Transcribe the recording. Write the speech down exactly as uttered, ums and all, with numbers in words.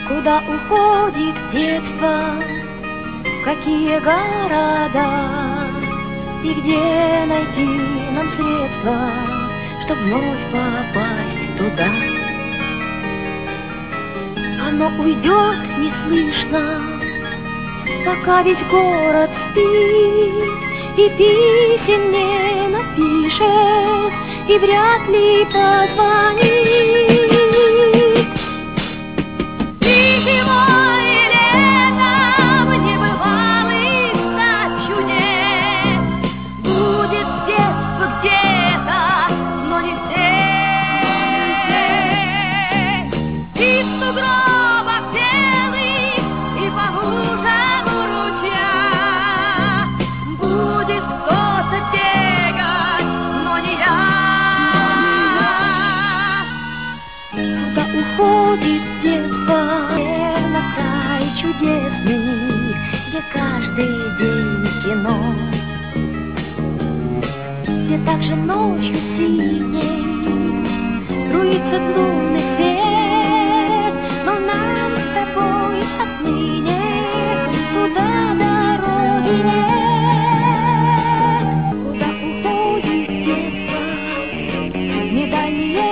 Куда уходит детство, в какие города, и где найти нам средства, чтоб вновь попасть туда? Оно уйдет неслышно, пока весь город спит, и писем не напишет, и вряд ли позвонит. Уходит детство на край чудесный, где каждый день кино, где также ночью синей струится лунный свет, но нам с тобой отныне туда дороги нет. Куда уходит детство, не дальние